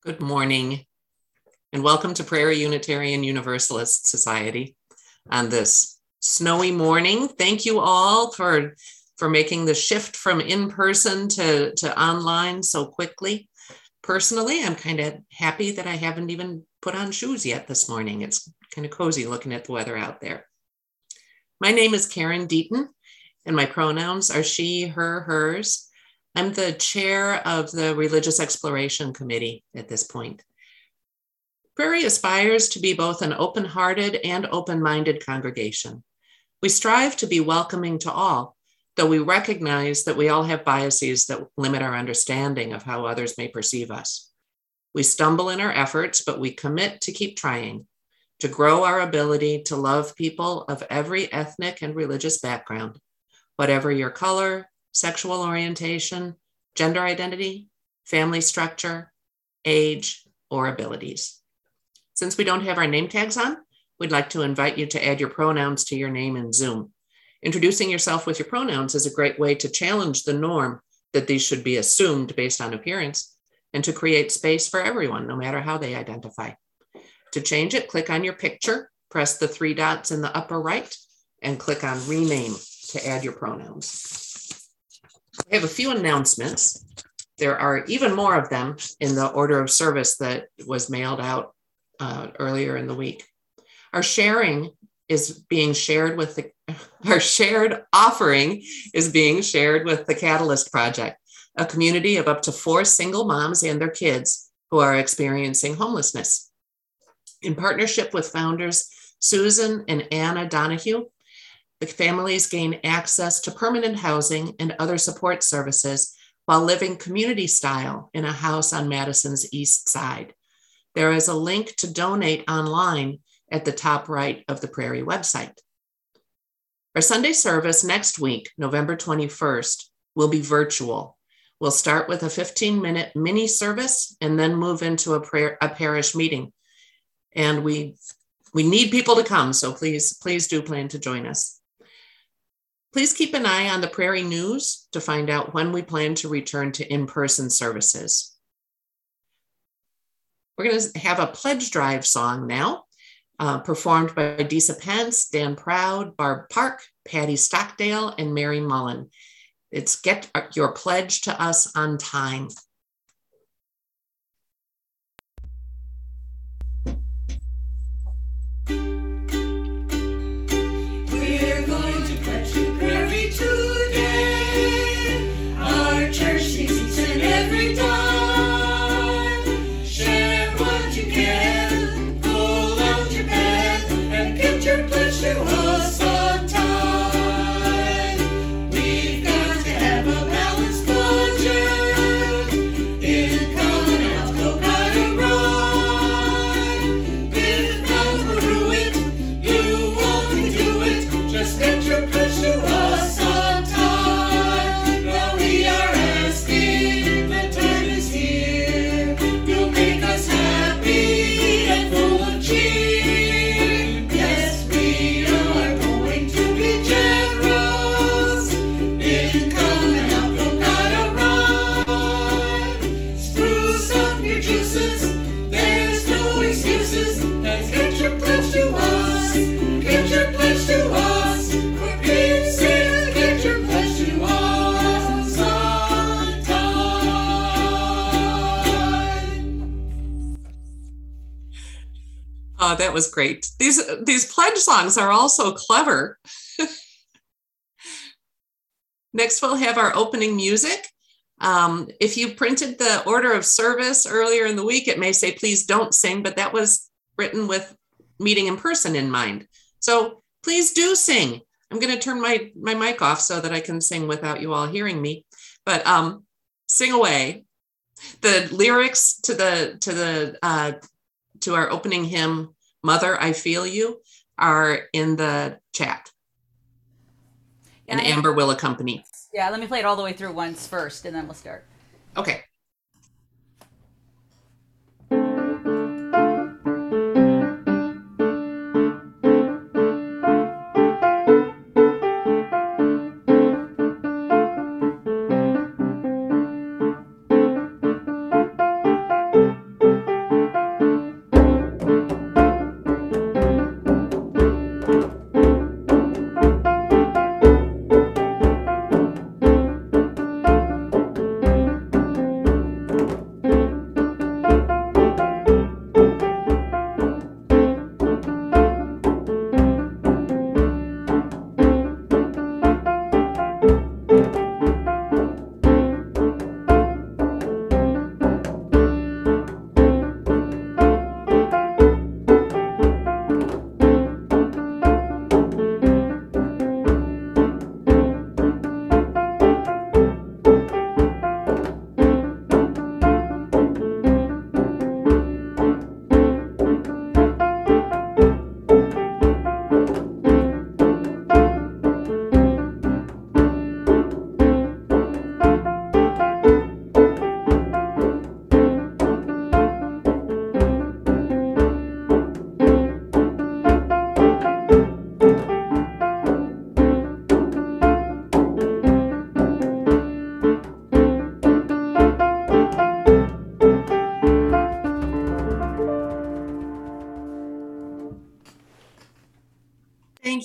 Good morning, and welcome to Prairie Unitarian Universalist Society on this snowy morning. Thank you all for making the shift from in-person to online so quickly. Personally, I'm kind of happy that I haven't even put on shoes yet this morning. It's kind of cozy looking at the weather out there. My name is Karen Deaton, and my pronouns are she, her, hers. I'm the chair of the Religious Exploration Committee at this point. Prairie aspires to be both an open-hearted and open-minded congregation. We strive to be welcoming to all, though we recognize that we all have biases that limit our understanding of how others may perceive us. We stumble in our efforts, but we commit to keep trying, to grow our ability to love people of every ethnic and religious background, whatever your color, sexual orientation, gender identity, family structure, age, or abilities. Since we don't have our name tags on, we'd like to invite you to add your pronouns to your name in Zoom. Introducing yourself with your pronouns is a great way to challenge the norm that these should be assumed based on appearance and to create space for everyone, no matter how they identify. To change it, click on your picture, press the three dots in the upper right, and click on Rename to add your pronouns. We have a few announcements. There are even more of them in the order of service that was mailed out earlier in the week. Our sharing is being shared with our shared offering is being shared with the Catalyst Project, a community of up to 4 single moms and their kids who are experiencing homelessness. In partnership with founders Susan and Anna Donahue, the families gain access to permanent housing and other support services while living community style in a house on Madison's east side. There is a link to donate online at the top right of the Prairie website. Our Sunday service next week, November 21st, will be virtual. We'll start with a 15-minute mini service and then move into a parish meeting. And we need people to come, so please do plan to join us. Please keep an eye on the Prairie News to find out when we plan to return to in-person services. We're going to have a pledge drive song now, performed by Disa Pence, Dan Proud, Barb Park, Patty Stockdale, and Mary Mullen. It's Get Your Pledge to Us on Time. Oh, that was great. These pledge songs are all so clever. Next, we'll have our opening music. If you printed the order of service earlier in the week, it may say, please don't sing, but that was written with meeting in person in mind. So please do sing. I'm going to turn my mic off so that I can sing without you all hearing me, but sing away. The lyrics to our opening hymn, Mother, I Feel You, are in the chat. And Amber will accompany. Yeah, let me play it all the way through once first, and then we'll start. Okay.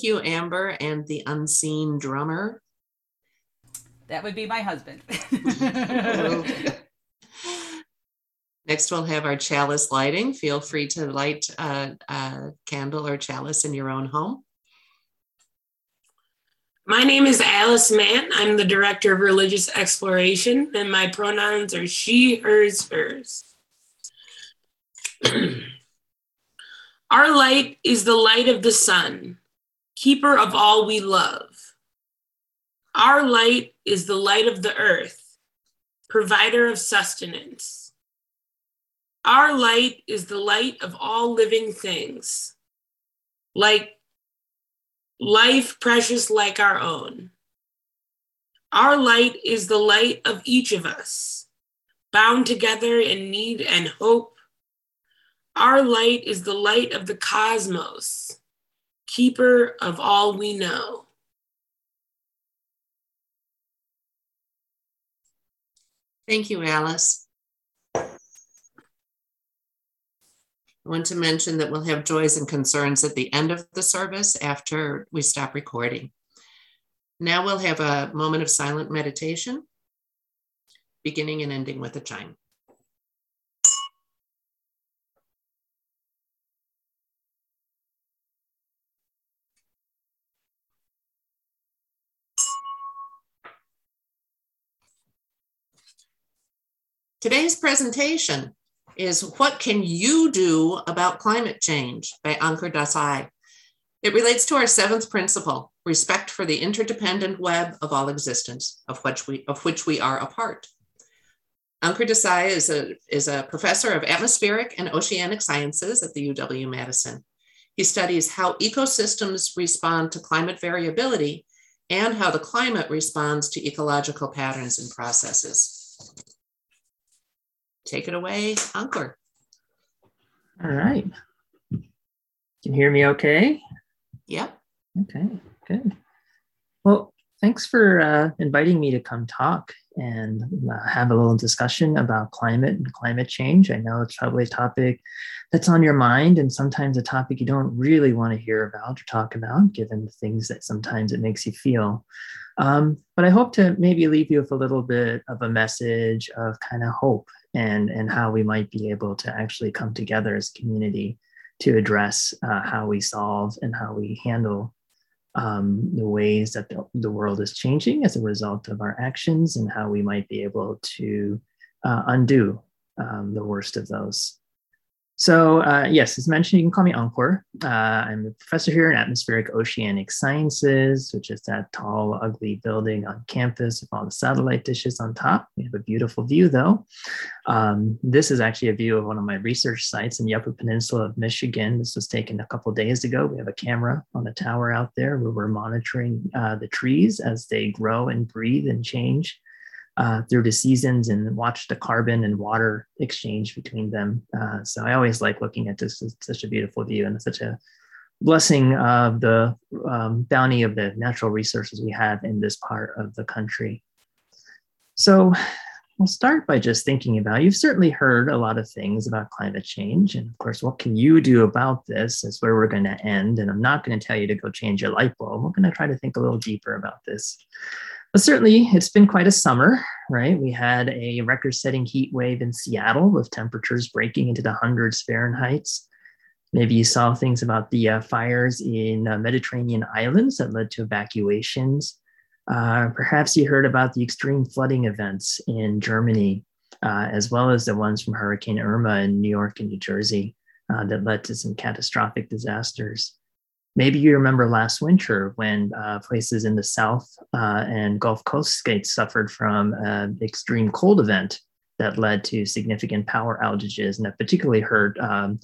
Thank you, Amber, and the unseen drummer. That would be my husband. Next, we'll have our chalice lighting. Feel free to light a candle or chalice in your own home. My name is Alice Mann. I'm the Director of Religious Exploration, and my pronouns are she, hers, hers. Our light is the light of the sun, keeper of all we love. Our light is the light of the earth, provider of sustenance. Our light is the light of all living things, like life precious like our own. Our light is the light of each of us, bound together in need and hope. Our light is the light of the cosmos, keeper of all we know. Thank you, Alice. I want to mention that we'll have joys and concerns at the end of the service after we stop recording. Now we'll have a moment of silent meditation, beginning and ending with a chime. Today's presentation is What Can You Do About Climate Change by Ankur Desai. It relates to our seventh principle, respect for the interdependent web of all existence, of which we are a part. Ankur Desai is a professor of atmospheric and oceanic sciences at the UW-Madison. He studies how ecosystems respond to climate variability and how the climate responds to ecological patterns and processes. Take it away, Ankur. All right. Can you hear me okay? Yep. Okay, good. Well, thanks for inviting me to come talk and have a little discussion about climate and climate change. I know it's probably a topic that's on your mind and sometimes a topic you don't really want to hear about or talk about, given the things that sometimes it makes you feel. But I hope to maybe leave you with a little bit of a message of kind of hope and how we might be able to actually come together as a community to address how we solve and how we handle the ways that the world is changing as a result of our actions and how we might be able to undo the worst of those. So yes, as mentioned, you can call me Ankur. I'm a professor here in Atmospheric Oceanic Sciences, which is that tall, ugly building on campus with all the satellite dishes on top. We have a beautiful view though. This is actually a view of one of my research sites in the Upper Peninsula of Michigan. This was taken a couple of days ago. We have a camera on the tower out there where we're monitoring the trees as they grow and breathe and change through the seasons and watch the carbon and water exchange between them. So I always like looking at this. It's such a beautiful view and such a blessing of the bounty of the natural resources we have in this part of the country. So we'll start by just thinking about, you've certainly heard a lot of things about climate change. And of course, what can you do about this is where we're going to end. And I'm not going to tell you to go change your light bulb. We're going to try to think a little deeper about this. But certainly, it's been quite a summer, right? We had a record-setting heat wave in Seattle with temperatures breaking into the hundreds Fahrenheit. Maybe you saw things about the fires in Mediterranean islands that led to evacuations. Perhaps you heard about the extreme flooding events in Germany, as well as the ones from Hurricane Irma in New York and New Jersey that led to some catastrophic disasters. Maybe you remember last winter when places in the South and Gulf Coast states suffered from an extreme cold event that led to significant power outages, and that particularly hurt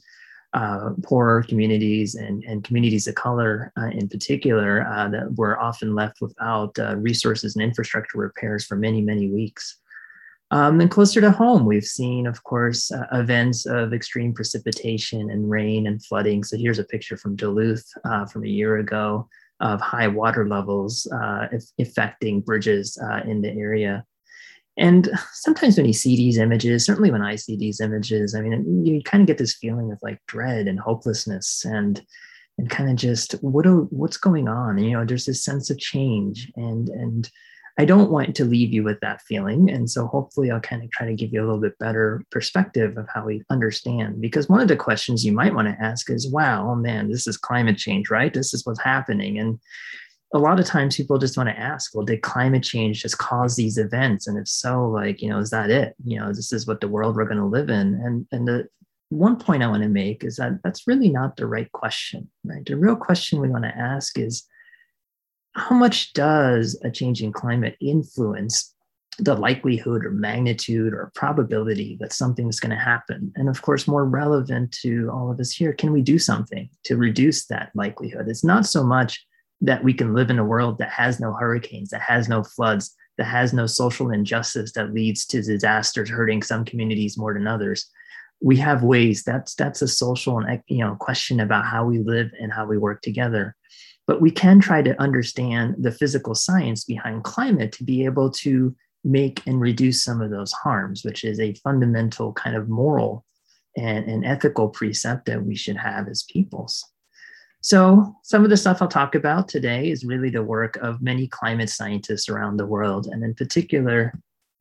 poorer communities and communities of color in particular that were often left without resources and infrastructure repairs for many, many weeks. And closer to home, we've seen, of course, events of extreme precipitation and rain and flooding. So here's a picture from Duluth from a year ago of high water levels affecting bridges in the area. And sometimes when you see these images, certainly when I see these images, I mean, you kind of get this feeling of like dread and hopelessness. And and kind of just what's going on. And, there's this sense of change, and I don't want to leave you with that feeling. And so hopefully I'll kind of try to give you a little bit better perspective of how we understand, because one of the questions you might want to ask is, wow, oh man, this is climate change, right? This is what's happening. And a lot of times people just want to ask, well, did climate change just cause these events? And if so, is that it? This is what the world we're going to live in. And the one point I want to make is that that's really not the right question, right? The real question we want to ask is, how much does a changing climate influence the likelihood or magnitude or probability that something's going to happen? And of course, more relevant to all of us here, can we do something to reduce that likelihood? It's not so much that we can live in a world that has no hurricanes, that has no floods, that has no social injustice that leads to disasters hurting some communities more than others. We have ways. That's a social and question about how we live and how we work together. But we can try to understand the physical science behind climate to be able to make and reduce some of those harms, which is a fundamental kind of moral and ethical precept that we should have as peoples. So some of the stuff I'll talk about today is really the work of many climate scientists around the world. And in particular,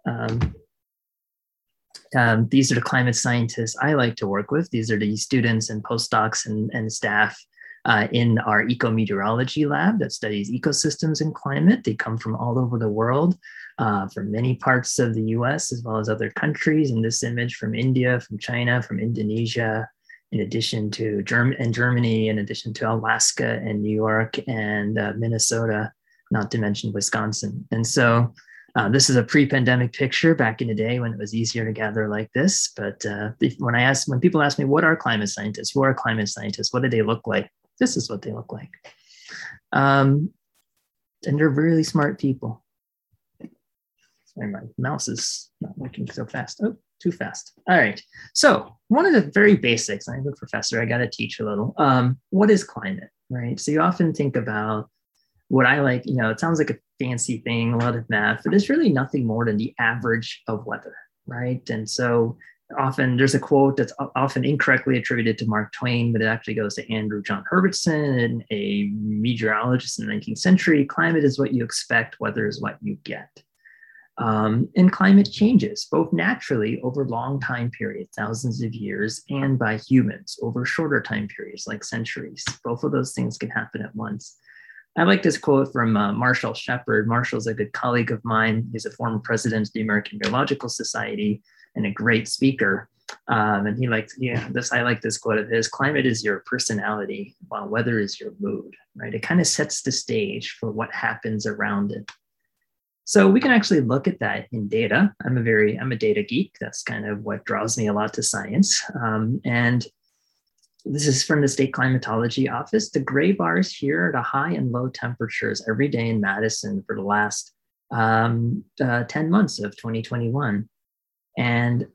these are the climate scientists I like to work with. These are the students and postdocs and staff in our ecometeorology lab that studies ecosystems and climate. They come from all over the world, from many parts of the US as well as other countries. In this image, from India, from China, from Indonesia, in addition to Germany, in addition to Alaska and New York and Minnesota, not to mention Wisconsin. And so this is a pre-pandemic picture back in the day when it was easier to gather like this. But when people ask me, what are climate scientists? Who are climate scientists? What do they look like? This is what they look like. And they're really smart people. Sorry, my mouse is not working so fast. Oh, too fast. All right. So one of the very basics, I'm a professor, I got to teach a little. What is climate, right? So you often think about what I like, it sounds like a fancy thing, a lot of math, but it's really nothing more than the average of weather, right? And so often there's a quote that's often incorrectly attributed to Mark Twain, but it actually goes to Andrew John Herbertson, a meteorologist in the 19th century. Climate is what you expect, weather is what you get. And climate changes, both naturally over long time periods, thousands of years, and by humans over shorter time periods, like centuries. Both of those things can happen at once. I like this quote from Marshall Shepard. Marshall's a good colleague of mine. He's a former president of the American Meteorological Society and a great speaker. And I like this quote of his: climate is your personality, while weather is your mood, right? It kind of sets the stage for what happens around it. So we can actually look at that in data. I'm a data geek. That's kind of what draws me a lot to science. And this is from the State Climatology Office. The gray bars here are the high and low temperatures every day in Madison for the last 10 months of 2021. And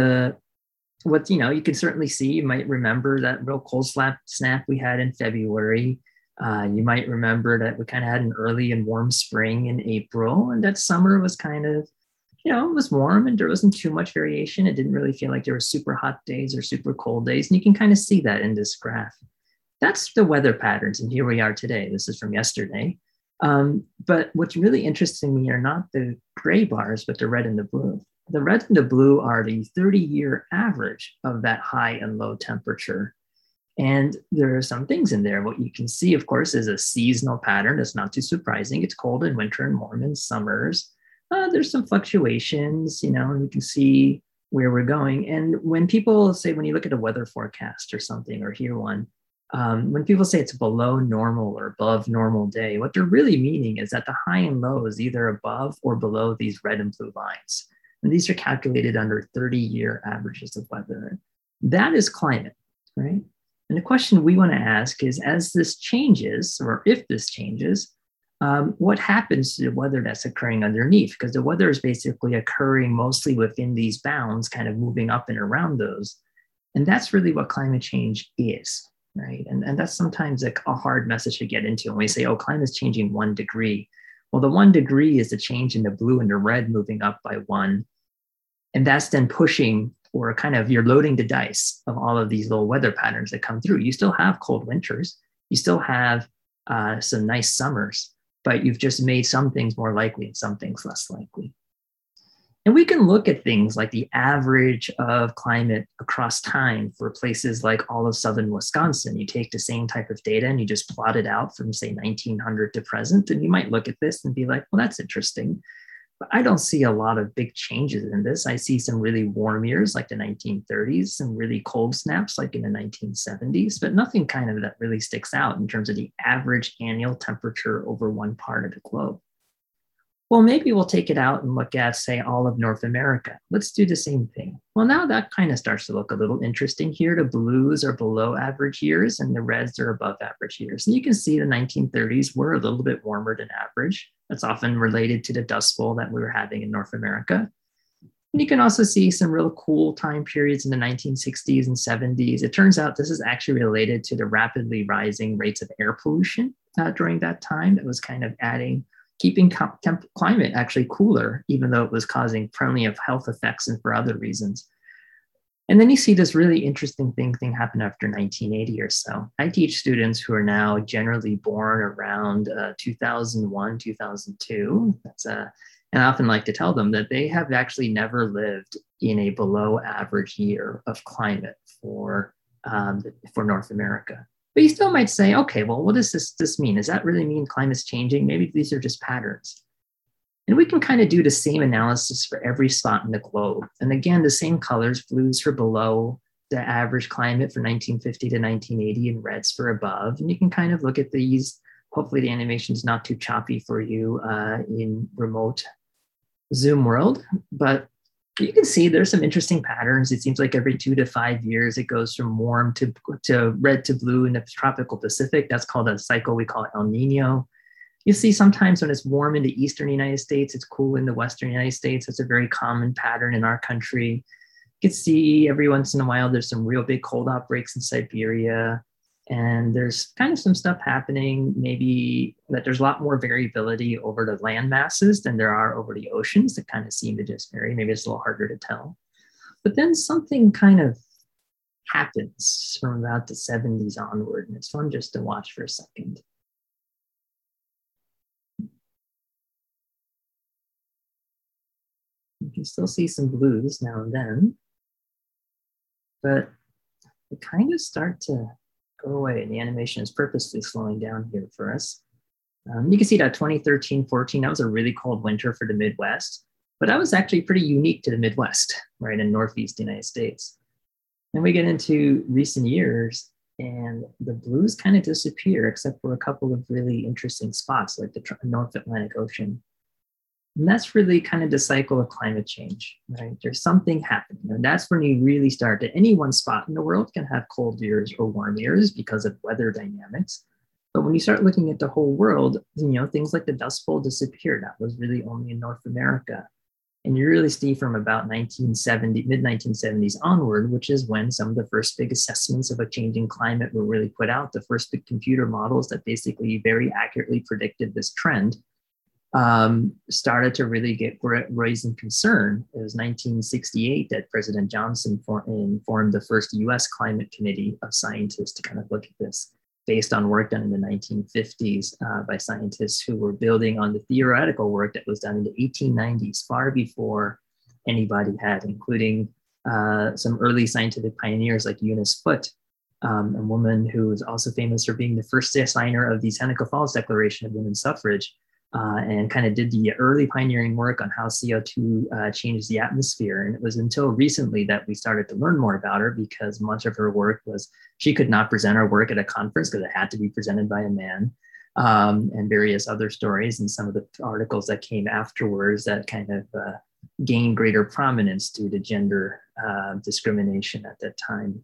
you can certainly see, you might remember that real cold snap we had in February. You might remember that we kind of had an early and warm spring in April, and that summer was kind of, it was warm and there wasn't too much variation. It didn't really feel like there were super hot days or super cold days. And you can kind of see that in this graph. That's the weather patterns. And here we are today. This is from yesterday. But what's really interesting me are not the gray bars, but the red and the blue. The red and the blue are the 30-year average of that high and low temperature. And there are some things in there. What you can see, of course, is a seasonal pattern. That's not too surprising. It's cold in winter and warm in summers. There's some fluctuations, and you can see where we're going. And when people say, when you look at a weather forecast or something, or hear one, when people say it's below normal or above normal day, what they're really meaning is that the high and low is either above or below these red and blue lines. And these are calculated under 30-year averages of weather. That is climate, right? And the question we want to ask is, as this changes, or if this changes, what happens to the weather that's occurring underneath? Because the weather is basically occurring mostly within these bounds, kind of moving up and around those. And that's really what climate change is, right? And that's sometimes like a hard message to get into when we say, oh, climate's changing 1 degree. Well, the 1 degree is the change in the blue and the red moving up by 1. And that's then pushing, or kind of you're loading the dice of all of these little weather patterns that come through. You still have cold winters. You still have some nice summers, but you've just made some things more likely and some things less likely. And we can look at things like the average of climate across time for places like all of southern Wisconsin. You take the same type of data and you just plot it out from, say, 1900 to present. And you might look at this and be like, well, that's interesting. But I don't see a lot of big changes in this. I see some really warm years like the 1930s, some really cold snaps like in the 1970s, but nothing kind of that really sticks out in terms of the average annual temperature over one part of the globe. Well, maybe we'll take it out and look at, say, all of North America. Let's do the same thing. Well, now that kind of starts to look a little interesting here. The blues are below average years and the reds are above average years. And you can see the 1930s were a little bit warmer than average. That's often related to the Dust Bowl that we were having in North America. And you can also see some real cool time periods in the 1960s and 70s. It turns out this is actually related to the rapidly rising rates of air pollution during that time. That was kind of keeping climate actually cooler, even though it was causing plenty of health effects and for other reasons. And then you see this really interesting thing happen after 1980 or so. I teach students who are now generally born around 2001, 2002. And I often like to tell them that they have actually never lived in a below average year of climate for North America. But you still might say, okay, well, what does this mean? Does that really mean climate's changing? Maybe these are just patterns. And we can kind of do the same analysis for every spot in the globe. And again, the same colors, blues for below the average climate for 1950 to 1980 and reds for above. And you can kind of look at these. Hopefully the animation is not too choppy for you in remote Zoom world, but you can see there's some interesting patterns. It seems like every 2 to 5 years, it goes from warm to red to blue in the tropical Pacific. That's called a cycle we call El Nino. You see sometimes when it's warm in the eastern United States, it's cool in the western United States. It's a very common pattern in our country. You can see every once in a while, there's some real big cold outbreaks in Siberia. And there's kind of some stuff happening, maybe that there's a lot more variability over the land masses than there are over the oceans that kind of seem to just vary. Maybe it's a little harder to tell. But then something kind of happens from about the 70s onward, and it's fun just to watch for a second. You can still see some blues now and then, but they kind of start to go away. And the animation is purposely slowing down here for us. You can see that 2013-14, that was a really cold winter for the Midwest, but that was actually pretty unique to the Midwest, right, in Northeast United States. Then we get into recent years and the blues kind of disappear except for a couple of really interesting spots like the North Atlantic Ocean. And that's really kind of the cycle of climate change, right? There's something happening. And that's when you really start that any one spot in the world can have cold years or warm years because of weather dynamics. But when you start looking at the whole world, things like the Dust Bowl disappeared. That was really only in North America. And you really see from about mid-1970s onward, which is when some of the first big assessments of a changing climate were really put out, the first big computer models that basically very accurately predicted this trend started to really get raising concern. It was 1968 that President Johnson formed the first US Climate Committee of scientists to kind of look at this based on work done in the 1950s by scientists who were building on the theoretical work that was done in the 1890s, far before anybody had, including some early scientific pioneers like Eunice Foote, a woman who was also famous for being the first signer of the Seneca Falls Declaration of Women's Suffrage. And kind of did the early pioneering work on how CO2 changes the atmosphere. And it was until recently that we started to learn more about her because much of her work was, she could not present her work at a conference because it had to be presented by a man, and various other stories and some of the articles that came afterwards that kind of gained greater prominence due to gender discrimination at that time.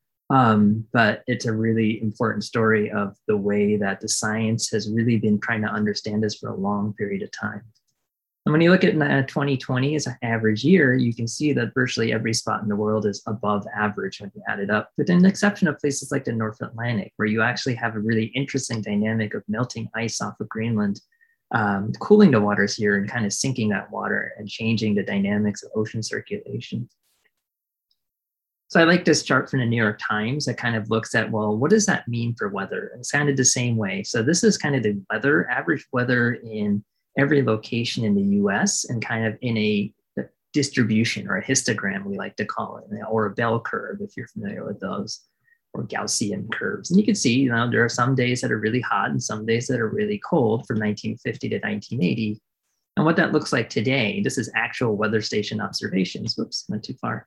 But it's a really important story of the way that the science has really been trying to understand this for a long period of time. And when you look at 2020 as an average year, you can see that virtually every spot in the world is above average when you add it up, with an exception of places like the North Atlantic, where you actually have a really interesting dynamic of melting ice off of Greenland, cooling the waters here and kind of sinking that water and changing the dynamics of ocean circulation. So I like this chart from the New York Times that kind of looks at, well, what does that mean for weather? It's kind of the same way. So this is kind of the weather, average weather in every location in the US and kind of in a distribution or a histogram, we like to call it, or a bell curve, if you're familiar with those, or Gaussian curves. And you can see, there are some days that are really hot and some days that are really cold from 1950 to 1980. And what that looks like today, this is actual weather station observations. Whoops, went too far.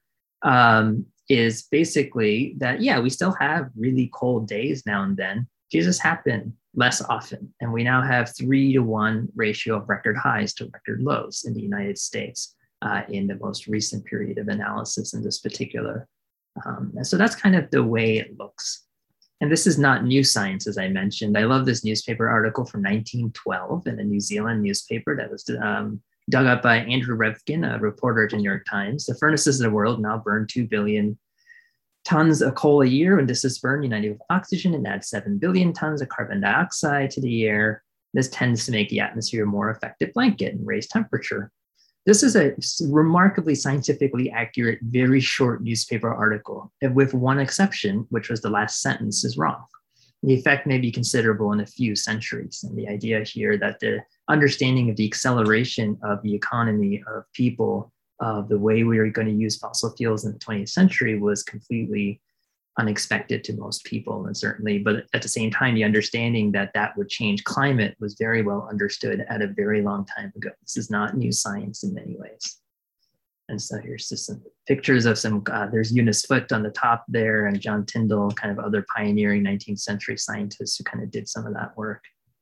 Is basically that, yeah, we still have really cold days now and then. They just happen less often. And we now have 3-to-1 ratio of record highs to record lows in the United States in the most recent period of analysis in this particular. And so that's kind of the way it looks. And this is not new science, as I mentioned. I love this newspaper article from 1912 in a New Zealand newspaper that was dug up by Andrew Revkin, a reporter at the New York Times. The furnaces of the world now burn 2 billion tons of coal a year. When this is burned, united with oxygen, and adds 7 billion tons of carbon dioxide to the air. This tends to make the atmosphere a more effective blanket and raise temperature. This is a remarkably scientifically accurate, very short newspaper article, with one exception, which was the last sentence is wrong. The effect may be considerable in a few centuries. And the idea here that the understanding of the acceleration of the economy of people, of the way we are going to use fossil fuels in the 20th century was completely unexpected to most people, and certainly, but at the same time, the understanding that that would change climate was very well understood at a very long time ago. This is not new science in many ways. And so here's just some pictures of some, there's Eunice Foote on the top there, and John Tyndall, kind of other pioneering 19th century scientists who kind of did some of that work.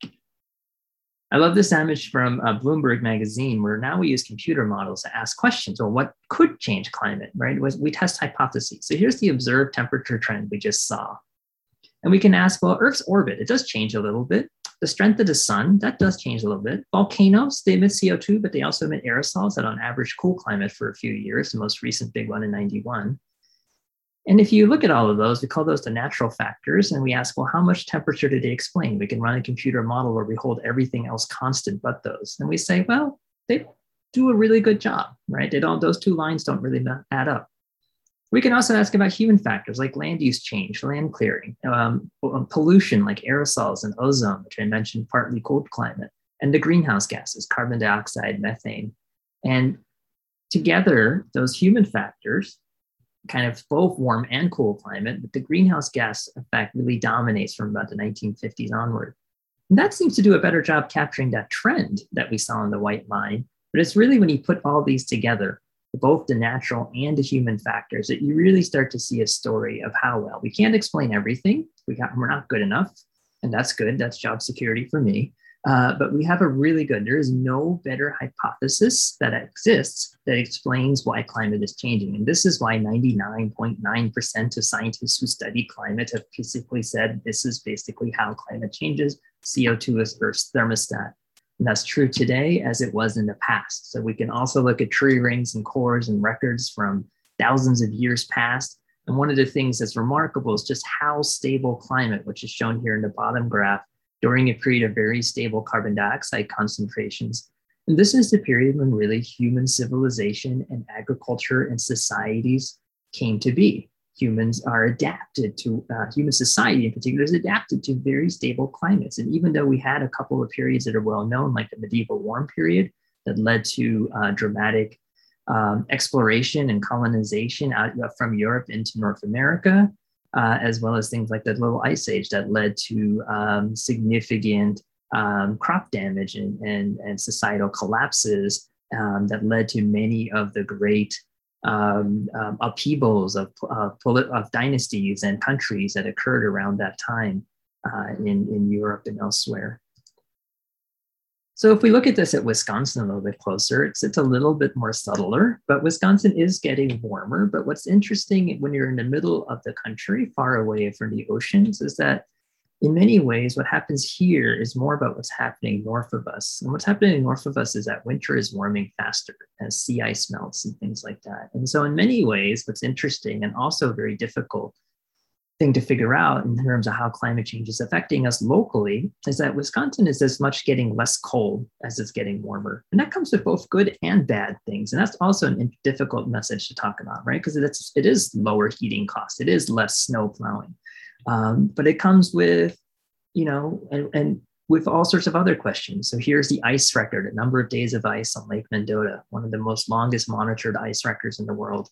I love this image from Bloomberg magazine, where now we use computer models to ask questions. Well, what could change climate, right? We test hypotheses. So here's the observed temperature trend we just saw. And we can ask, well, Earth's orbit, it does change a little bit. The strength of the sun, that does change a little bit. Volcanoes, they emit CO2, but they also emit aerosols that on average cool climate for a few years, the most recent big one in 91. And if you look at all of those, we call those the natural factors. And we ask, well, how much temperature do they explain? We can run a computer model where we hold everything else constant but those. And we say, well, they do a really good job, right? Those two lines don't really add up. We can also ask about human factors like land use change, land clearing, pollution like aerosols and ozone, which I mentioned, partly cold climate, and the greenhouse gases, carbon dioxide, methane. And together, those human factors kind of both warm and cool climate, but the greenhouse gas effect really dominates from about the 1950s onward. And that seems to do a better job capturing that trend that we saw in the white line. But it's really when you put all these together, both the natural and the human factors, that you really start to see a story of how well. We can't explain everything. We're not good enough. And that's good. That's job security for me. But we have a really good, there is no better hypothesis that exists that explains why climate is changing. And this is why 99.9% of scientists who study climate have basically said this is basically how climate changes. CO2 is Earth's thermostat. And that's true today as it was in the past. So we can also look at tree rings and cores and records from thousands of years past. And one of the things that's remarkable is just how stable climate, which is shown here in the bottom graph, during a period of very stable carbon dioxide concentrations. And this is the period when really human civilization and agriculture and societies came to be. Humans are adapted to, human society in particular is adapted to very stable climates. And even though we had a couple of periods that are well known, like the medieval warm period that led to dramatic exploration and colonization out from Europe into North America, as well as things like the Little Ice Age that led to significant crop damage and societal collapses that led to many of the great upheavals of dynasties and countries that occurred around that time in Europe and elsewhere. So if we look at this at Wisconsin a little bit closer, it's a little bit more subtler, but Wisconsin is getting warmer. But what's interesting when you're in the middle of the country, far away from the oceans, is that in many ways, what happens here is more about what's happening north of us. And what's happening north of us is that winter is warming faster as sea ice melts and things like that. And so in many ways, what's interesting and also very difficult, thing to figure out in terms of how climate change is affecting us locally is that Wisconsin is as much getting less cold as it's getting warmer. And that comes with both good and bad things. And that's also a difficult message to talk about, right? Because it is lower heating costs. It is less snow plowing. But it comes with, and with all sorts of other questions. So here's the ice record, a number of days of ice on Lake Mendota, one of the most longest monitored ice records in the world.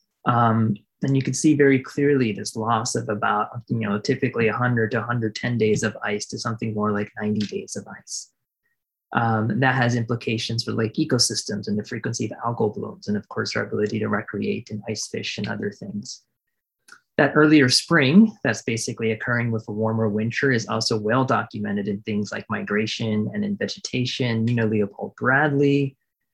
And you can see very clearly this loss of about, typically 100 to 110 days of ice to something more like 90 days of ice. That has implications for lake ecosystems and the frequency of algal blooms, and of course, our ability to recreate and ice fish and other things. That earlier spring that's basically occurring with a warmer winter is also well documented in things like migration and in vegetation. Leopold Bradley,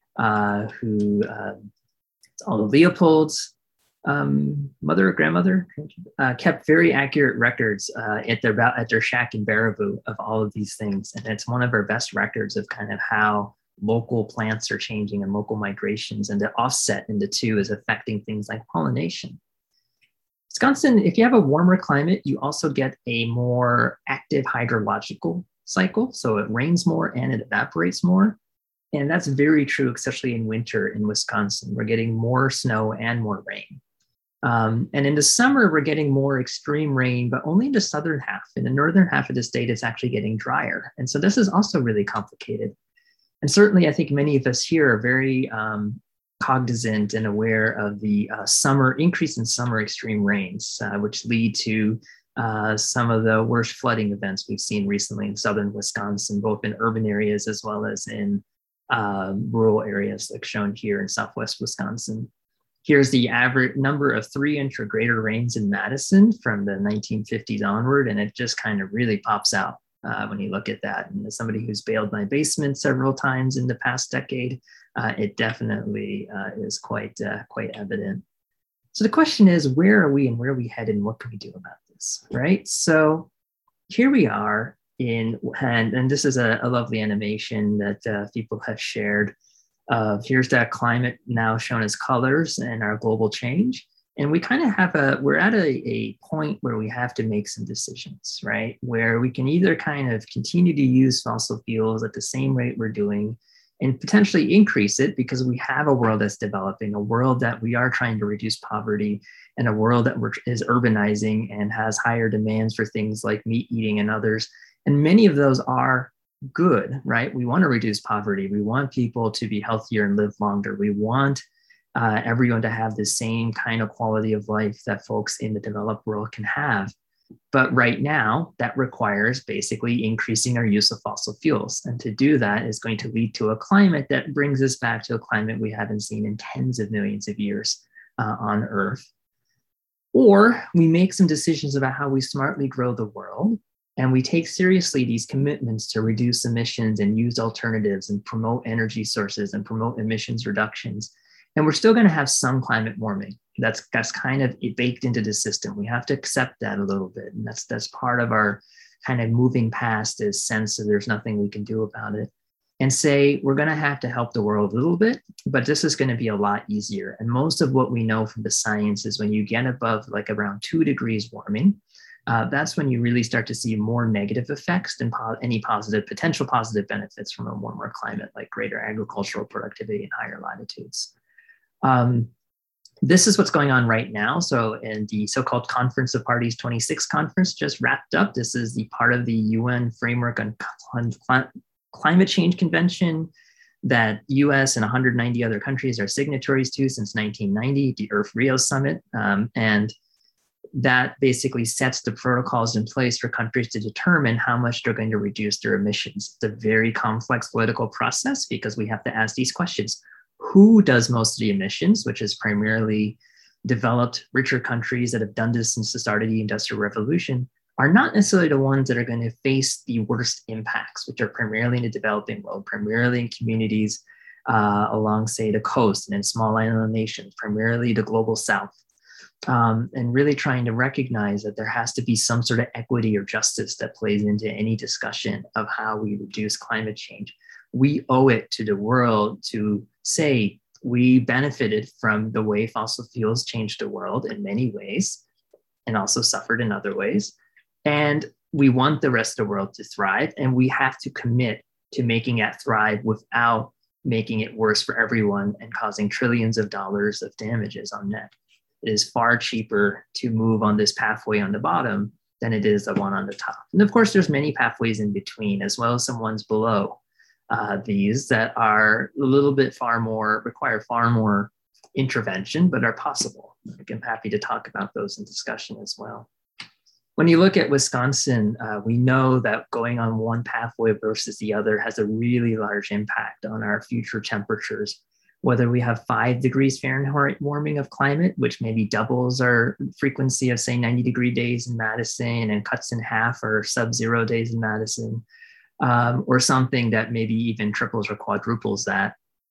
who all the Leopolds, mother or grandmother, kept very accurate records at their shack in Baraboo of all of these things. And it's one of our best records of kind of how local plants are changing and local migrations, and the offset in the two is affecting things like pollination. Wisconsin, if you have a warmer climate, you also get a more active hydrological cycle. So it rains more and it evaporates more. And that's very true, especially in winter in Wisconsin. We're getting more snow and more rain. And in the summer, we're getting more extreme rain, but only in the southern half. In the northern half of the state, it's actually getting drier. And so this is also really complicated. And certainly, I think many of us here are very cognizant and aware of the increase in summer extreme rains, which lead to some of the worst flooding events we've seen recently in southern Wisconsin, both in urban areas as well as in rural areas, like shown here in southwest Wisconsin. Here's the average number of 3-inch or greater rains in Madison from the 1950s onward, and it just kind of really pops out when you look at that. And as somebody who's bailed my basement several times in the past decade, it definitely is quite evident. So the question is, where are we and where are we headed and what can we do about this, right? So here we are and this is a lovely animation that people have shared. Here's that climate now shown as colors and our global change. And we kind of we're at a point where we have to make some decisions, right? Where we can either kind of continue to use fossil fuels at the same rate we're doing and potentially increase it because we have a world that's developing, a world that we are trying to reduce poverty, and a world that is urbanizing and has higher demands for things like meat eating and others. And many of those are good, right? We want to reduce poverty. We want people to be healthier and live longer. We want everyone to have the same kind of quality of life that folks in the developed world can have. But right now, that requires basically increasing our use of fossil fuels. And to do that is going to lead to a climate that brings us back to a climate we haven't seen in tens of millions of years on Earth. Or we make some decisions about how we smartly grow the world, and we take seriously these commitments to reduce emissions and use alternatives and promote energy sources and promote emissions reductions. And we're still going to have some climate warming. That's kind of baked into the system. We have to accept that a little bit. And that's part of our kind of moving past this sense that there's nothing we can do about it, and say we're going to have to help the world a little bit, but this is going to be a lot easier. And most of what we know from the science is when you get above like around 2 degrees warming, that's when you really start to see more negative effects than any potential positive benefits from a warmer climate, like greater agricultural productivity and higher latitudes. This is what's going on right now. So in the so-called Conference of Parties 26 conference just wrapped up. This is the part of the UN Framework on Climate Change Convention that US and 190 other countries are signatories to since 1990, the Earth Rio Summit. And that basically sets the protocols in place for countries to determine how much they're going to reduce their emissions. It's a very complex political process because we have to ask these questions. Who does most of the emissions, which is primarily developed, richer countries that have done this since the start of the Industrial Revolution, are not necessarily the ones that are going to face the worst impacts, which are primarily in the developing world, primarily in communities along, say, the coast and in small island nations, primarily the global south. And really trying to recognize that there has to be some sort of equity or justice that plays into any discussion of how we reduce climate change. We owe it to the world to say we benefited from the way fossil fuels changed the world in many ways. and also suffered in other ways. And we want the rest of the world to thrive, and we have to commit to making it thrive without making it worse for everyone and causing trillions of dollars of damages on net. It is far cheaper to move on this pathway on the bottom than it is the one on the top. And of course, there's many pathways in between, as well as some ones below these that are a little bit require far more intervention, but are possible. I'm happy to talk about those in discussion as well. When you look at Wisconsin, we know that going on one pathway versus the other has a really large impact on our future temperatures. Whether we have 5 degrees Fahrenheit warming of climate, which maybe doubles our frequency of, say, 90-degree days in Madison and cuts in half our sub-zero days in Madison, or something that maybe even triples or quadruples that.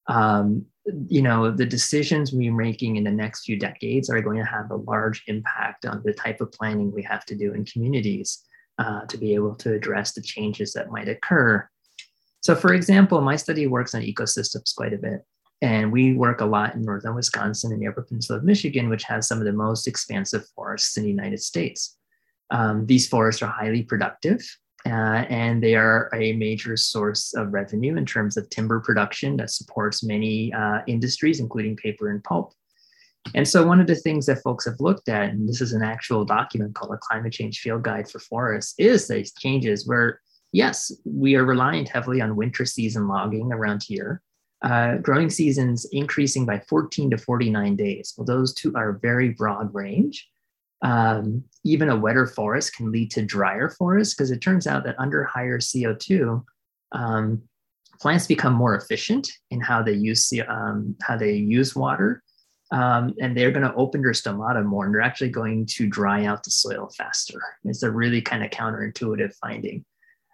The decisions we're making in the next few decades are going to have a large impact on the type of planning we have to do in communities to be able to address the changes that might occur. So for example, my study works on ecosystems quite a bit. And we work a lot in northern Wisconsin and the Upper Peninsula of Michigan, which has some of the most expansive forests in the United States. These forests are highly productive. And they are a major source of revenue in terms of timber production that supports many industries, including paper and pulp. And so one of the things that folks have looked at, and this is an actual document called a Climate Change Field Guide for Forests, is these changes where, yes, we are reliant heavily on winter season logging around here. Growing seasons increasing by 14 to 49 days. Well, those two are a very broad range. Even a wetter forest can lead to drier forests because it turns out that under higher CO2, plants become more efficient in how they use water, and they're going to open their stomata more, and they're actually going to dry out the soil faster. It's a really kind of counterintuitive finding.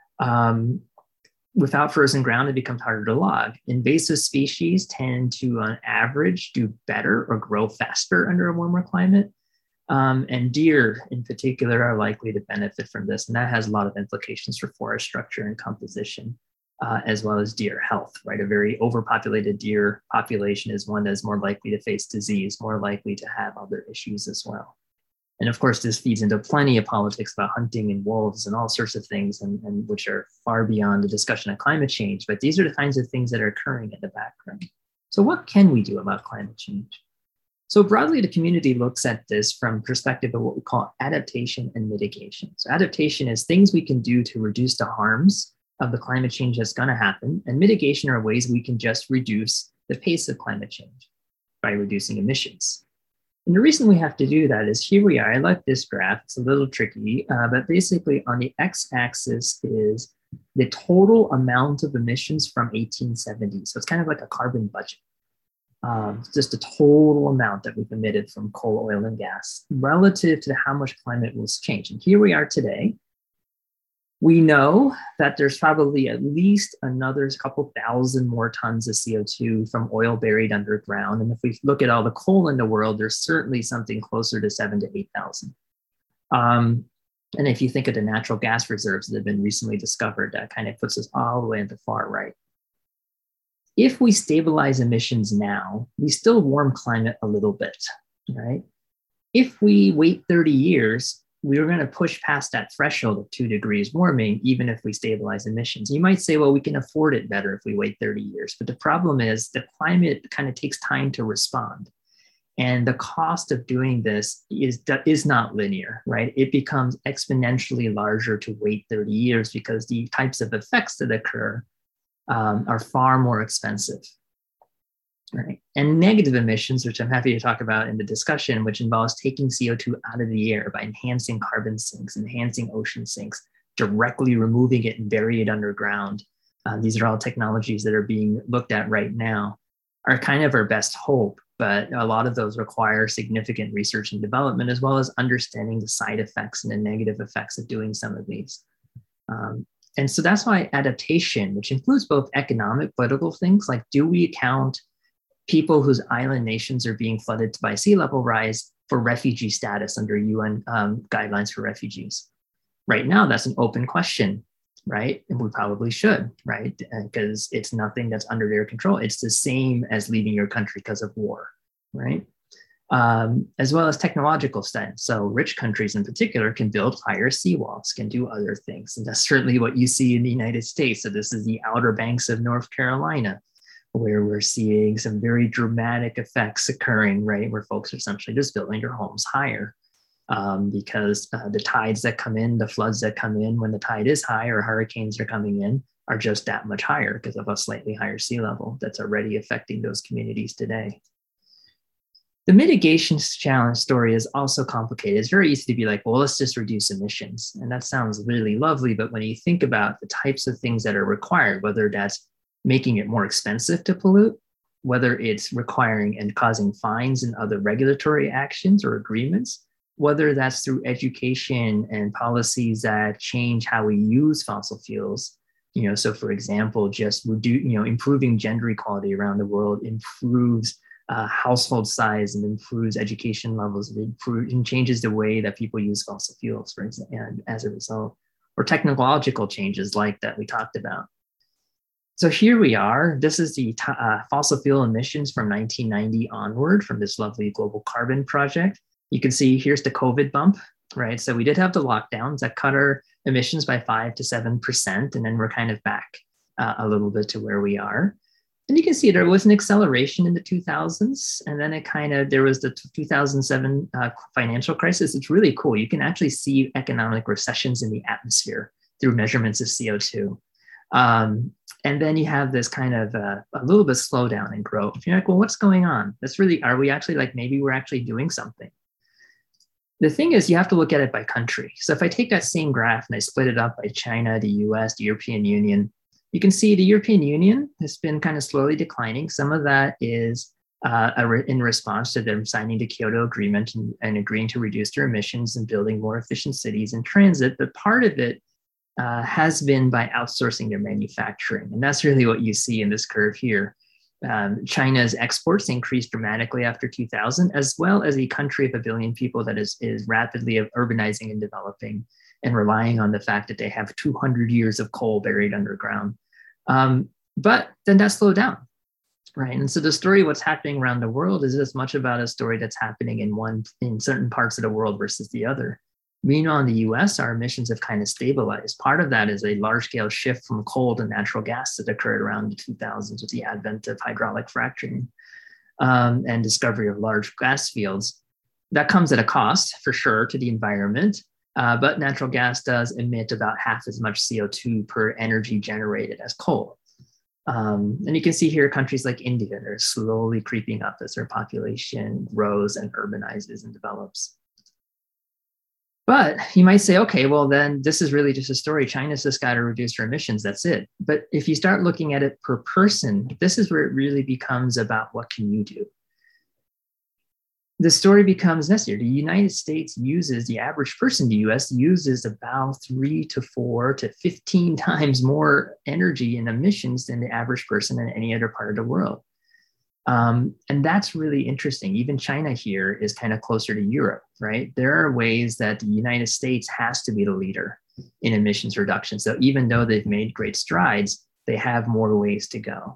Without frozen ground, it becomes harder to log. Invasive species tend to, on average, do better or grow faster under a warmer climate. And deer in particular are likely to benefit from this. And that has a lot of implications for forest structure and composition, as well as deer health, right? A very overpopulated deer population is one that's more likely to face disease, more likely to have other issues as well. And of course, this feeds into plenty of politics about hunting and wolves and all sorts of things, and which are far beyond the discussion of climate change. But these are the kinds of things that are occurring in the background. So what can we do about climate change? So broadly, the community looks at this from perspective of what we call adaptation and mitigation. So adaptation is things we can do to reduce the harms of the climate change that's going to happen. And mitigation are ways we can just reduce the pace of climate change by reducing emissions. And the reason we have to do that is here we are. I like this graph. It's a little tricky, but basically on the x-axis is the total amount of emissions from 1870. So it's kind of like a carbon budget. Just the total amount that we've emitted from coal, oil, and gas relative to how much climate will change. And here we are today. We know that there's probably at least another couple thousand more tons of CO2 from oil buried underground. And if we look at all the coal in the world, there's certainly something closer to 7,000 to 8,000. And if you think of the natural gas reserves that have been recently discovered, that kind of puts us all the way at the far right. If we stabilize emissions now, we still warm climate a little bit, right? If we wait 30 years, we're going to push past that threshold of 2 degrees warming, even if we stabilize emissions. You might say, well, we can afford it better if we wait 30 years. But the problem is the climate kind of takes time to respond. And the cost of doing this is not linear, right? It becomes exponentially larger to wait 30 years because the types of effects that occur are far more expensive. Right. And negative emissions, which I'm happy to talk about in the discussion, which involves taking CO2 out of the air by enhancing carbon sinks, enhancing ocean sinks, directly removing it and bury it underground. These are all technologies that are being looked at right now, are kind of our best hope, but a lot of those require significant research and development, as well as understanding the side effects and the negative effects of doing some of these. And so that's why adaptation, which includes both economic, political things, like do we count people whose island nations are being flooded by sea level rise for refugee status under UN guidelines for refugees? Right now, that's an open question, right? And we probably should, right? Because it's nothing that's under their control. It's the same as leaving your country because of war, right? as well as technological strength. So rich countries in particular can build higher seawalls, can do other things. And that's certainly what you see in the United States. So this is the Outer Banks of North Carolina, where we're seeing some very dramatic effects occurring, right? Where folks are essentially just building their homes higher because the tides that come in, the floods that come in when the tide is high or hurricanes are coming in are just that much higher because of a slightly higher sea level that's already affecting those communities today. The mitigation challenge story is also complicated. It's very easy to be like, well, let's just reduce emissions. And that sounds really lovely. But when you think about the types of things that are required, whether that's making it more expensive to pollute, whether it's requiring and causing fines and other regulatory actions or agreements, whether that's through education and policies that change how we use fossil fuels. So for example, just improving gender equality around the world improves household size and improves education levels, and changes the way that people use fossil fuels, for example, and as a result, or technological changes like that we talked about. So here we are. This is the fossil fuel emissions from 1990 onward from this lovely Global Carbon Project. You can see here's the COVID bump, right? So we did have the lockdowns that cut our emissions by 5 to 7%, and then we're kind of back a little bit to where we are. And you can see there was an acceleration in the 2000s, and then there was the 2007 financial crisis. It's really cool. You can actually see economic recessions in the atmosphere through measurements of CO2. And then you have this kind of a little bit slowdown in growth. You're like, well, what's going on? Are we actually maybe we're actually doing something? The thing is, you have to look at it by country. So if I take that same graph and I split it up by China, the US, the European Union, you can see the European Union has been kind of slowly declining. Some of that is in response to them signing the Kyoto Agreement and agreeing to reduce their emissions and building more efficient cities and transit. But part of it has been by outsourcing their manufacturing. And that's really what you see in this curve here. China's exports increased dramatically after 2000, as well as a country of 1 billion people that is rapidly urbanizing and developing and relying on the fact that they have 200 years of coal buried underground. But then that slowed down, right? And so the story of what's happening around the world is as much about a story that's happening in certain parts of the world versus the other. Meanwhile, in the US, our emissions have kind of stabilized. Part of that is a large-scale shift from coal to natural gas that occurred around the 2000s with the advent of hydraulic fracturing and discovery of large gas fields. That comes at a cost, for sure, to the environment, but natural gas does emit about half as much CO2 per energy generated as coal. And you can see here countries like India, they're slowly creeping up as their population grows and urbanizes and develops. But you might say, okay, well, then this is really just a story. China's just got to reduce their emissions. That's it. But if you start looking at it per person, this is where it really becomes about what can you do? The story becomes necessary. The United States the average person in the US uses about 3 to 4 to 15 times more energy and emissions than the average person in any other part of the world. And that's really interesting. Even China here is kind of closer to Europe, right? There are ways that the United States has to be the leader in emissions reduction. So even though they've made great strides, they have more ways to go.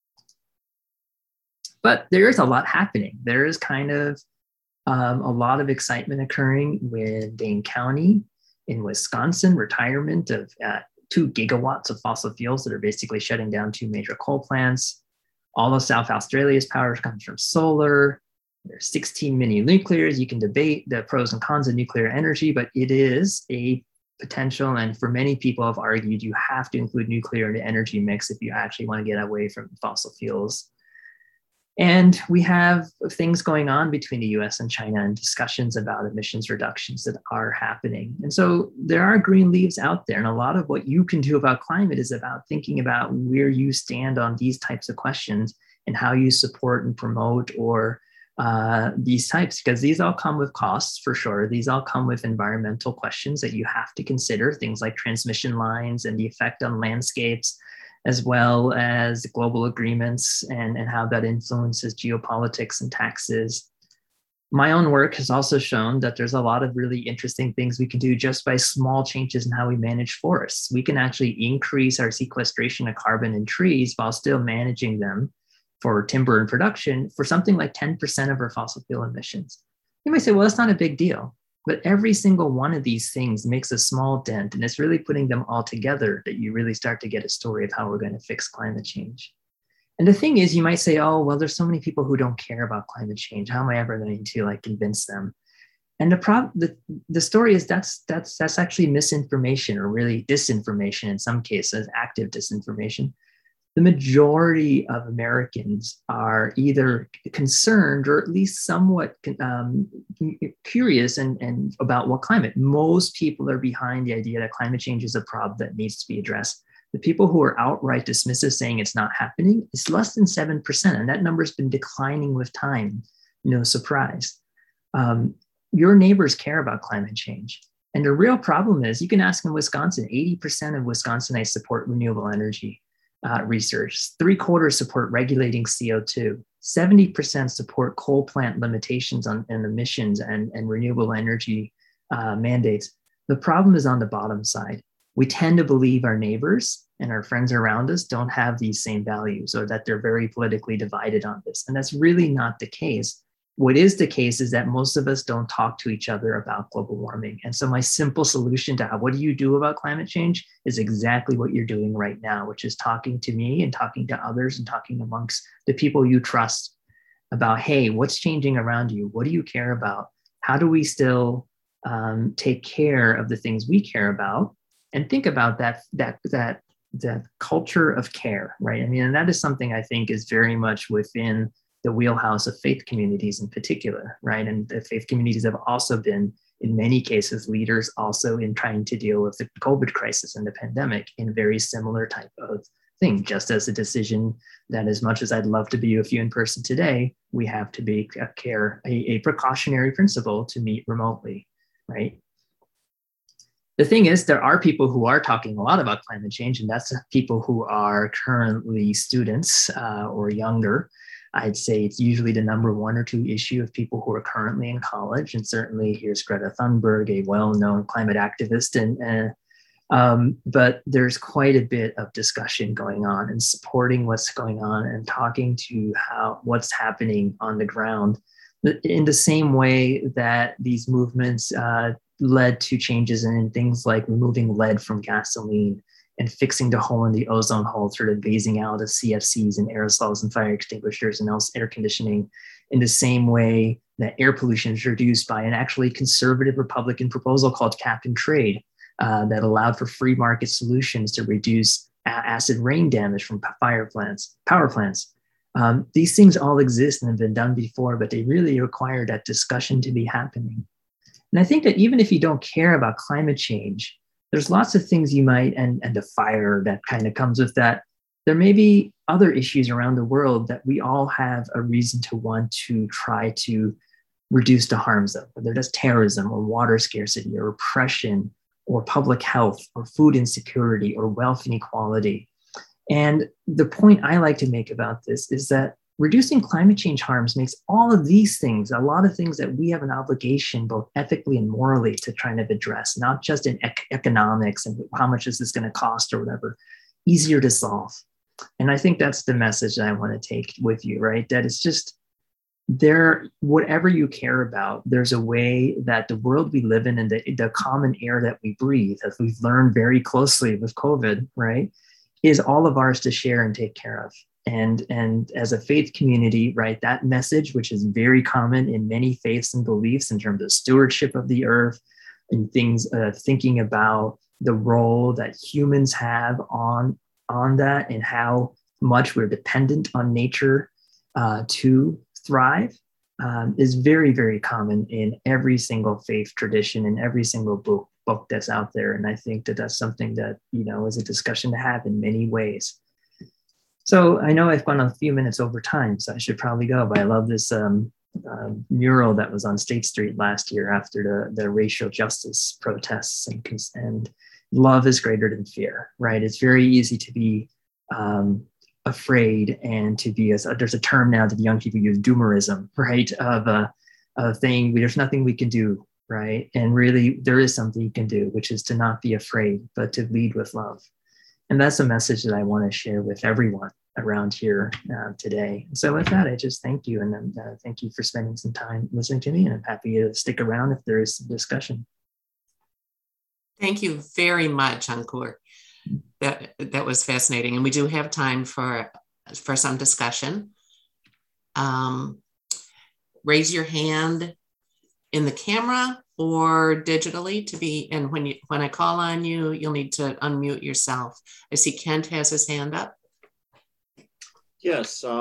But there is a lot happening. There is kind of a lot of excitement occurring with Dane County in Wisconsin, retirement of 2 gigawatts of fossil fuels that are basically shutting down 2 major coal plants. All of South Australia's power comes from solar. There's 16 mini nuclears. You can debate the pros and cons of nuclear energy, but it is a potential. And for many people have argued you have to include nuclear in the energy mix if you actually want to get away from fossil fuels. And we have things going on between the US and China and discussions about emissions reductions that are happening. And so there are green leaves out there. And a lot of what you can do about climate is about thinking about where you stand on these types of questions and how you support and promote these types, because these all come with costs for sure. These all come with environmental questions that you have to consider, things like transmission lines and the effect on landscapes, as well as global agreements and how that influences geopolitics and taxes. My own work has also shown that there's a lot of really interesting things we can do just by small changes in how we manage forests. We can actually increase our sequestration of carbon in trees while still managing them for timber and production for something like 10% of our fossil fuel emissions. You might say, well, that's not a big deal. But every single one of these things makes a small dent, and it's really putting them all together that you really start to get a story of how we're going to fix climate change. And the thing is, you might say, oh, well, there's so many people who don't care about climate change. How am I ever going to like convince them? And the story is that's actually misinformation, or really disinformation in some cases, active disinformation. The majority of Americans are either concerned or at least somewhat curious and about what climate. Most people are behind the idea that climate change is a problem that needs to be addressed. The people who are outright dismissive, saying it's not happening, is less than 7%, and that number has been declining with time. No surprise. Your neighbors care about climate change. And the real problem is, you can ask in Wisconsin, 80% of Wisconsinites support renewable energy research. 3/4 support regulating CO2. 70% support coal plant limitations on emissions and renewable energy mandates. The problem is on the bottom side. We tend to believe our neighbors and our friends around us don't have these same values, or that they're very politically divided on this. And that's really not the case. What is the case is that most of us don't talk to each other about global warming. And so my simple solution to what do you do about climate change is exactly what you're doing right now, which is talking to me and talking to others and talking amongst the people you trust about, hey, what's changing around you? What do you care about? How do we still take care of the things we care about? And think about that culture of care, right? I mean, and that is something I think is very much within the wheelhouse of faith communities in particular, right? And the faith communities have also been, in many cases, leaders also in trying to deal with the COVID crisis and the pandemic in very similar type of thing, just as a decision that, as much as I'd love to be with you in person today, we have to be a precautionary principle to meet remotely, right? The thing is, there are people who are talking a lot about climate change, and that's people who are currently students or younger. I'd say it's usually the number 1 or 2 issue of people who are currently in college. And certainly here's Greta Thunberg, a well-known climate activist. But there's quite a bit of discussion going on and supporting what's going on and talking to what's happening on the ground, in the same way that these movements led to changes in things like removing lead from gasoline and fixing the hole in the ozone hole through the phasing out of CFCs and aerosols and fire extinguishers and else air conditioning, in the same way that air pollution is reduced by an actually conservative Republican proposal called cap and trade that allowed for free market solutions to reduce acid rain damage from power plants. These things all exist and have been done before, but they really require that discussion to be happening. And I think that even if you don't care about climate change, there's lots of things you might, and the fire that kind of comes with that. There may be other issues around the world that we all have a reason to want to try to reduce the harms of, whether that's terrorism or water scarcity or oppression or public health or food insecurity or wealth inequality. And the point I like to make about this is that reducing climate change harms makes all of these things, a lot of things that we have an obligation, both ethically and morally, to try and address, not just in economics and how much is this going to cost or whatever, easier to solve. And I think that's the message that I want to take with you, right? That it's just whatever you care about, there's a way that the world we live in and the common air that we breathe, as we've learned very closely with COVID, right, is all of ours to share and take care of. And as a faith community, right, that message, which is very common in many faiths and beliefs in terms of stewardship of the earth and things, thinking about the role that humans have on that and how much we're dependent on nature to thrive, is very, very common in every single faith tradition and every single book that's out there. And I think that that's something that, is a discussion to have in many ways. So I know I've gone a few minutes over time, so I should probably go, but I love this mural that was on State Street last year after the racial justice protests, and love is greater than fear, right? It's very easy to be afraid and to be, there's a term now that the young people use, doomerism, right? Of saying there's nothing we can do, right? And really there is something you can do, which is to not be afraid, but to lead with love. And that's a message that I want to share with everyone around here today. So with that, I just thank you, and thank you for spending some time listening to me, and I'm happy to stick around if there is some discussion. Thank you very much, Ankur. That was fascinating, and we do have time for some discussion. Raise your hand in the camera or digitally to be, and when I call on you, you'll need to unmute yourself. I see Kent has his hand up. Yes,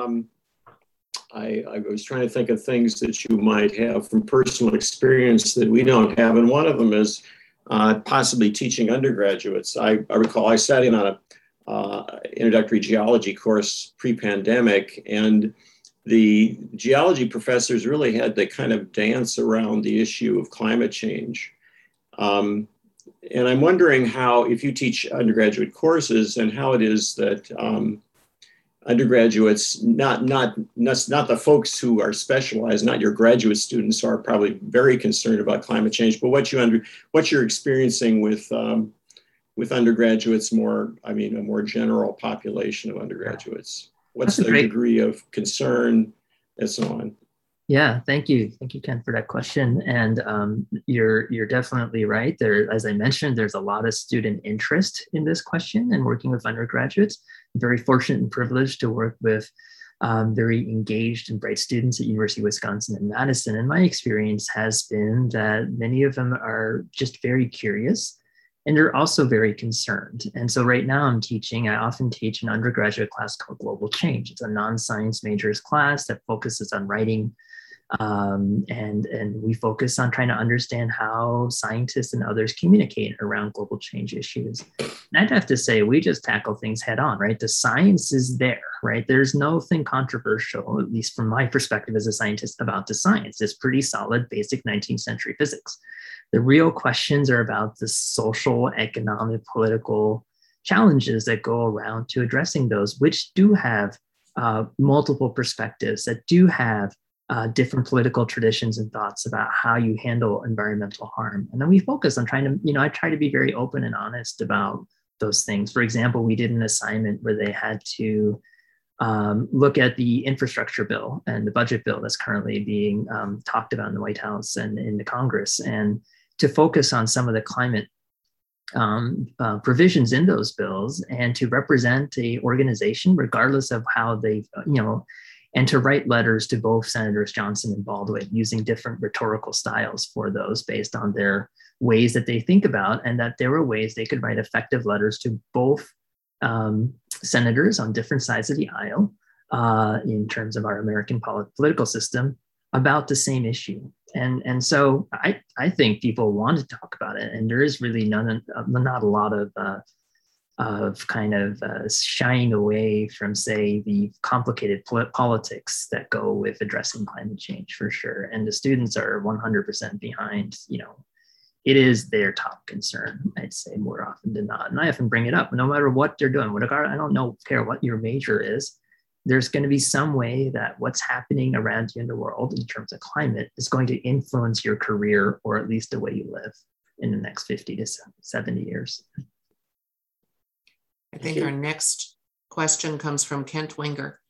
I was trying to think of things that you might have from personal experience that we don't have, and one of them is possibly teaching undergraduates. I recall I sat in on a introductory geology course pre-pandemic, and the geology professors really had to kind of dance around the issue of climate change. And I'm wondering how, if you teach undergraduate courses, and how it is that undergraduates, not the folks who are specialized, not your graduate students who are probably very concerned about climate change, but what you're experiencing with undergraduates, a more general population of undergraduates. What's their degree of concern, and so on? Yeah, thank you, Ken, for that question. And you're definitely right. There, as I mentioned, there's a lot of student interest in this question and working with undergraduates. I'm very fortunate and privileged to work with very engaged and bright students at University of Wisconsin in Madison. And my experience has been that many of them are just very curious, and they're also very concerned. And so right now I often teach an undergraduate class called Global Change. It's a non-science majors class that focuses on writing. And we focus on trying to understand how scientists and others communicate around global change issues. And I'd have to say, we just tackle things head on, right? The science is there, right? There's nothing controversial, at least from my perspective as a scientist, about the science. It's pretty solid, basic 19th century physics. The real questions are about the social, economic, political challenges that go around to addressing those, which do have multiple perspectives, that do have different political traditions and thoughts about how you handle environmental harm. And then we focus on trying to, I try to be very open and honest about those things. For example, we did an assignment where they had to look at the infrastructure bill and the budget bill that's currently being talked about in the White House and in the Congress, and to focus on some of the climate provisions in those bills, and to represent a organization, regardless of how they, and to write letters to both Senators Johnson and Baldwin using different rhetorical styles for those based on their ways that they think about, and that there were ways they could write effective letters to both senators on different sides of the aisle in terms of our American political system about the same issue. And so I think people want to talk about it, and there is really not a lot of shying away from, say, the complicated politics that go with addressing climate change, for sure. And the students are 100% behind, it is their top concern, I'd say, more often than not. And I often bring it up, no matter what they're doing, I don't care what your major is, there's going to be some way that what's happening around you in the world in terms of climate is going to influence your career, or at least the way you live in the next 50 to 70 years. I think our next question comes from Kent Wenger.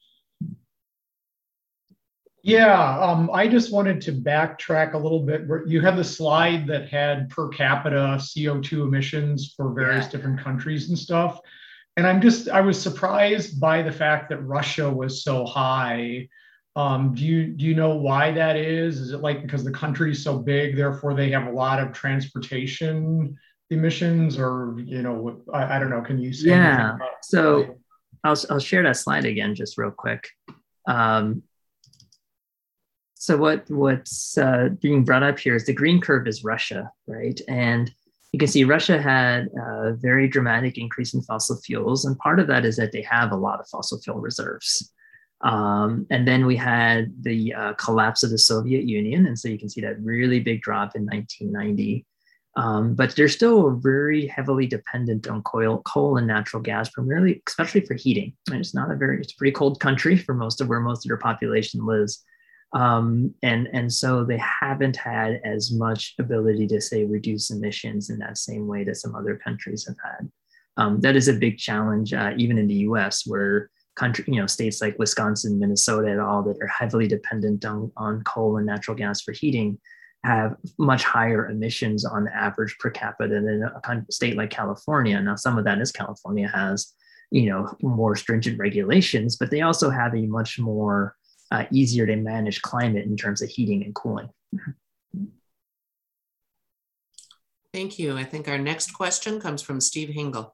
Yeah, I just wanted to backtrack a little bit. You had the slide that had per capita CO2 emissions for various different countries and stuff. And I was surprised by the fact that Russia was so high. Do you know why that is? Is it like because the country is so big, therefore they have a lot of transportation emissions, or I don't know? Can you say? Yeah. So I'll share that slide again just real quick. So what's being brought up here is the green curve is Russia, right? And you can see Russia had a very dramatic increase in fossil fuels. And part of that is that they have a lot of fossil fuel reserves. And then we had the collapse of the Soviet Union. And so you can see that really big drop in 1990. But they're still very heavily dependent on coal and natural gas, primarily, especially for heating. And it's a pretty cold country for where most of their population lives. And so they haven't had as much ability to, say, reduce emissions in that same way that some other countries have had. That is a big challenge, even in the US, where country, states like Wisconsin, Minnesota, and all that are heavily dependent on coal and natural gas for heating have much higher emissions on average per capita than a state like California. Now, some of that is California has, more stringent regulations, but they also have a much more easier to manage climate in terms of heating and cooling. Thank you. I think our next question comes from Steve Hingle.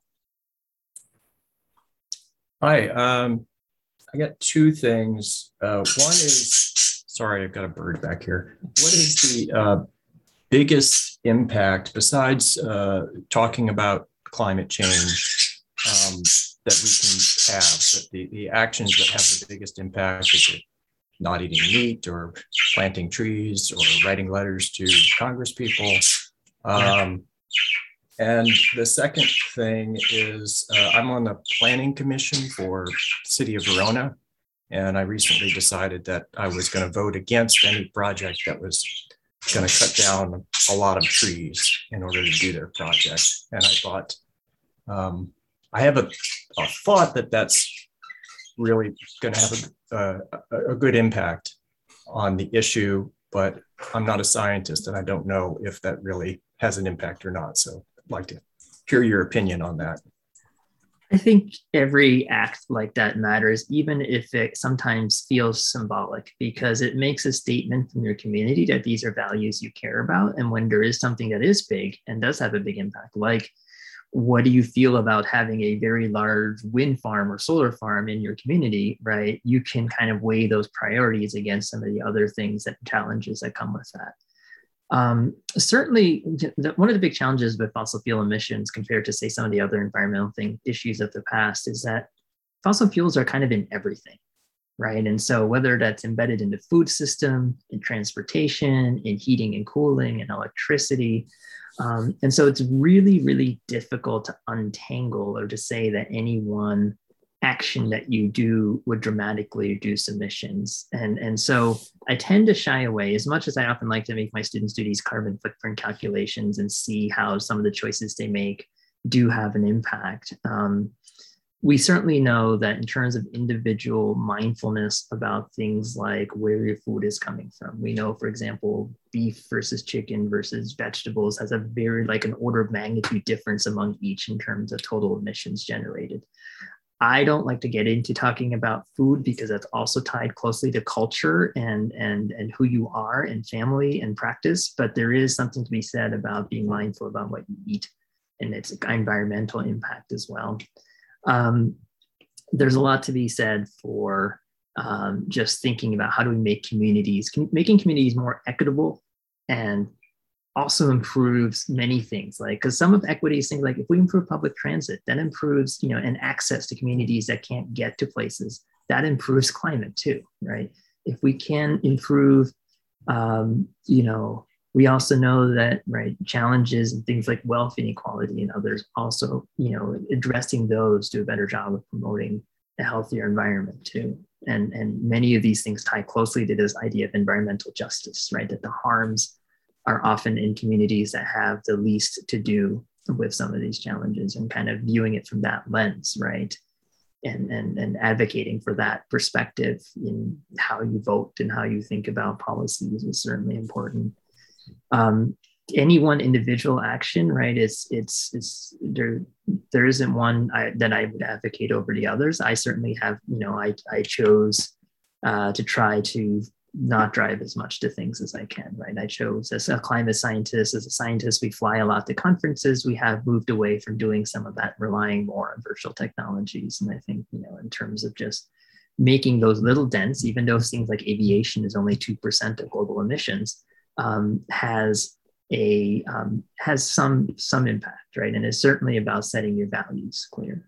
Hi, I got two things. One is, sorry, I've got a bird back here. What is the biggest impact besides talking about climate change that we can have, that the actions that have the biggest impact? Is it not eating meat or planting trees or writing letters to Congress people? And the second thing is I'm on the planning commission for the city of Verona. And I recently decided that I was going to vote against any project that was going to cut down a lot of trees in order to do their project. And I thought, I have a thought that that's really going to have a good impact on the issue, but I'm not a scientist and I don't know if that really has an impact or not. So I'd like to hear your opinion on that. I think every act like that matters, even if it sometimes feels symbolic, because it makes a statement from your community that these are values you care about. And when there is something that is big and does have a big impact, like what do you feel about having a very large wind farm or solar farm in your community, right? You can kind of weigh those priorities against some of the other things and challenges that come with that. Certainly, one of the big challenges with fossil fuel emissions compared to, say, some of the other environmental issues of the past is that fossil fuels are kind of in everything, right? And so whether that's embedded in the food system, in transportation, in heating and cooling, and electricity. And so it's really, really difficult to untangle or to say that any one action that you do would dramatically reduce emissions. And so I tend to shy away, as much as I often like to make my students do these carbon footprint calculations and see how some of the choices they make do have an impact. We certainly know that in terms of individual mindfulness about things like where your food is coming from, we know, for example, beef versus chicken versus vegetables has a very an order of magnitude difference among each in terms of total emissions generated. I don't like to get into talking about food because that's also tied closely to culture and who you are and family and practice. But there is something to be said about being mindful about what you eat and its environmental impact as well. There's a lot to be said for just thinking about how do we make making communities more equitable, and also improves many things, because some of equity is things like if we improve public transit, that improves, and access to communities that can't get to places, that improves climate too, right? If we can improve, we also know that, right, challenges and things like wealth inequality and others also, addressing those, do a better job of promoting a healthier environment too. And many of these things tie closely to this idea of environmental justice, right? That the harms are often in communities that have the least to do with some of these challenges, and kind of viewing it from that lens, right? And advocating for that perspective in how you vote and how you think about policies is certainly important. Any one individual action, right? There isn't one that I would advocate over the others. I certainly have, I chose to try to not drive as much to things as I can, right? I chose, as a climate scientist, we fly a lot to conferences. We have moved away from doing some of that, relying more on virtual technologies. And I think, in terms of just making those little dents, even though things like aviation is only 2% of global emissions, has some impact, right? And it's certainly about setting your values clear.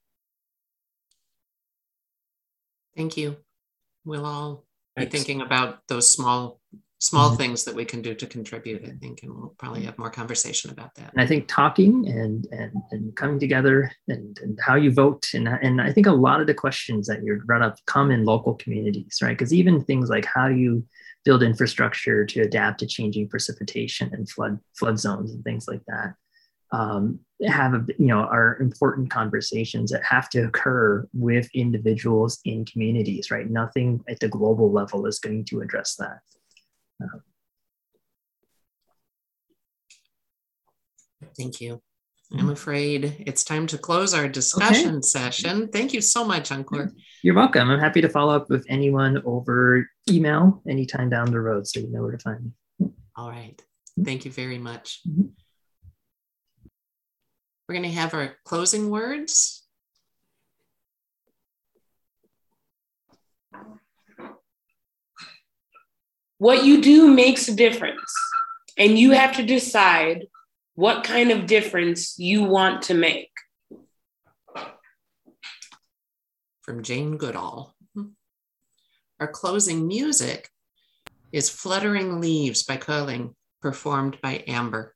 Thank you. We'll all be thinking about those small things that we can do to contribute, I think, and we'll probably have more conversation about that. And I think talking and coming together and how you vote, and I think a lot of the questions that you're brought up come in local communities, right? Because even things like how do you build infrastructure to adapt to changing precipitation and flood zones and things like that, have are important conversations that have to occur with individuals in communities, right? Nothing at the global level is going to address that. Thank you. I'm afraid it's time to close our discussion session. Thank you so much, Ankur. You're welcome. I'm happy to follow up with anyone over email anytime down the road, so you know where to find me. All right. Thank you very much. Mm-hmm. We're going to have our closing words. What you do makes a difference, and you have to decide what kind of difference you want to make. From Jane Goodall. Our closing music is Fluttering Leaves by Curling, performed by Amber.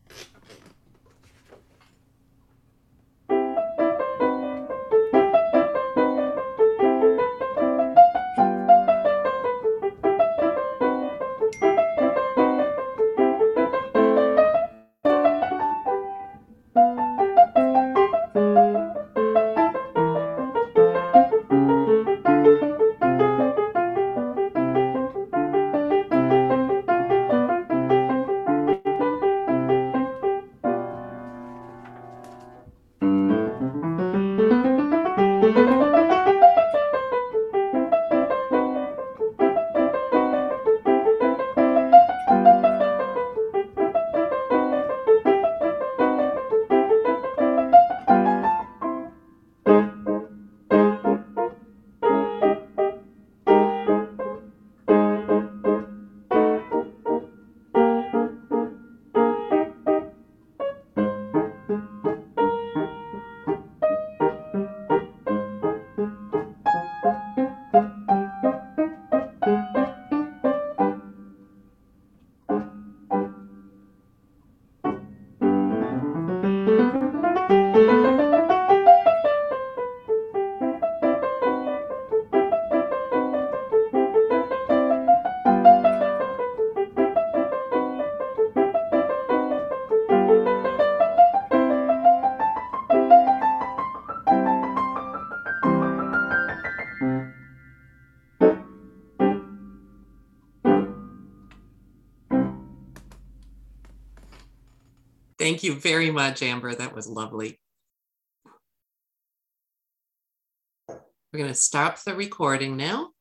Thank you very much, Amber. That was lovely. We're going to stop the recording now.